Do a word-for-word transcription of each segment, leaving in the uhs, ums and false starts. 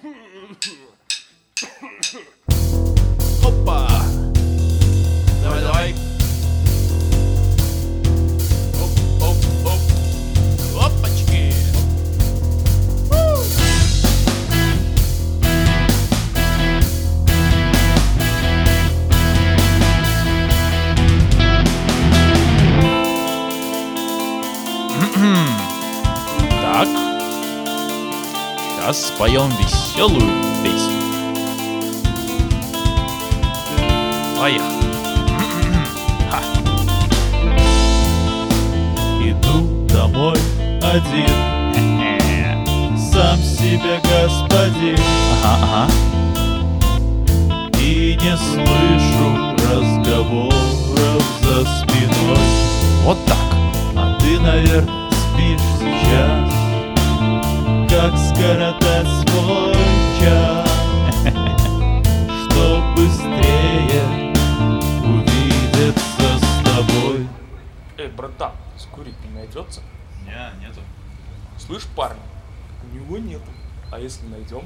Опа! Давай, давай. Оп, оп, оп. Опачки. Так. Сейчас споем веселую песню. Поехали. Иду домой один, сам себе господин, Ага, ага. и не слышу разговоров за спиной. Вот так. А ты, наверное, спишь сейчас. Как скоротать свой час, чтоб быстрее увидеться с тобой. Эй, братан, скурить не найдется? Не, нету. Слышь, парень, у него нету. А если найдем?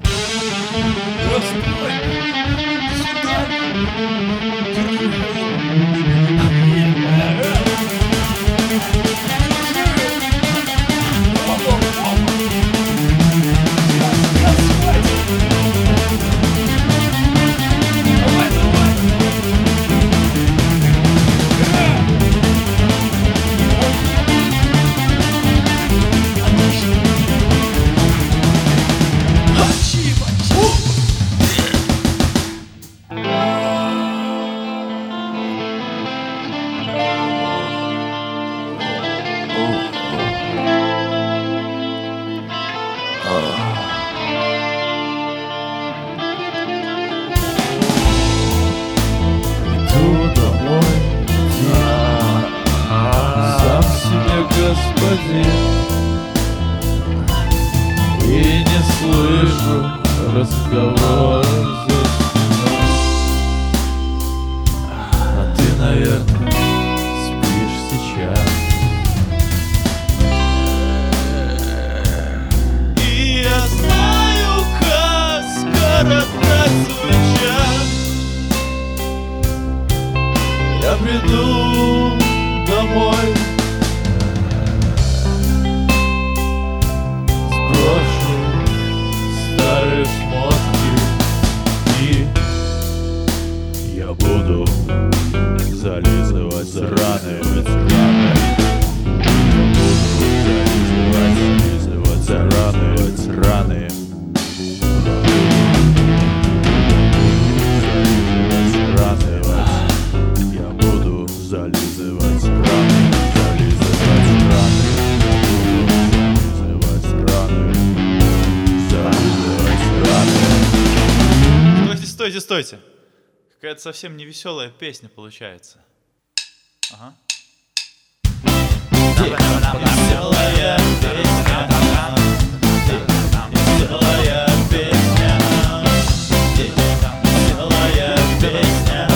Иду домой один, сам себе господин, и не слышу разговора за спиной. А ты, наверное, спишь сейчас. И я знаю, как скоротать свой час. Я приду домой, сброшу старые шмотки, и я буду зализывать раны, раны. Зализывать раны, раны. Я буду зализывать раны, зализывать раны, буду зализывать раны, зализывать раны. Стойте, стойте, стойте. Какая-то совсем невеселая песня получается. Ага. Веселая песня, веселая песня, веселая песня.